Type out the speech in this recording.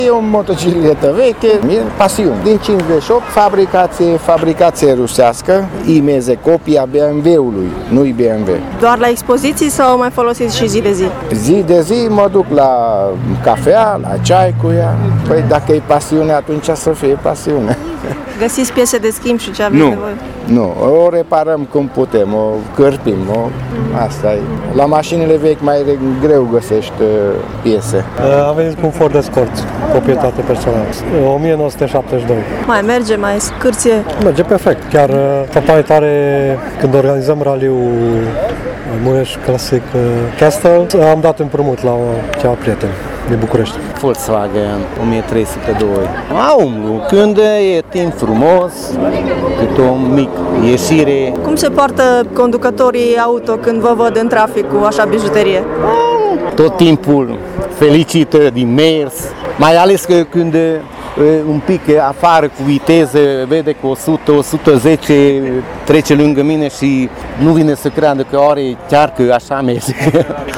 E o motocicletă veche, e pasiune. Din 58, fabricație rusească, imeze copia BMW-ului, nu-i BMW. Doar la expoziții sau mai folosiți și zi de zi? Zi de zi mă duc la cafea, la ceai cu ea. Păi dacă e pasiune, atunci să fie pasiune. Găsiți piese de schimb și ce aveți nevoie? Nu, o reparăm cum putem, o cârpim, asta e. La mașinile vechi mai greu găsești piese. Am venit cu un Ford Escort, proprietate personală, 1972. Mai merge, mai scârție? Merge perfect, chiar campanie tare când organizăm raliul Mureș Classic Castle, am dat împrumut la ceva prieten din București. Volkswagen 1302. Umblu, când e timp frumos, cât o mic ieșire. Cum se poartă conducătorii auto când vă văd în trafic cu așa bijuterie? Tot timpul felicită din mers, mai ales că când un pic afară cu viteză, vede că 100-110 trece lângă mine și nu vine să creadă că are chiar că așa merge.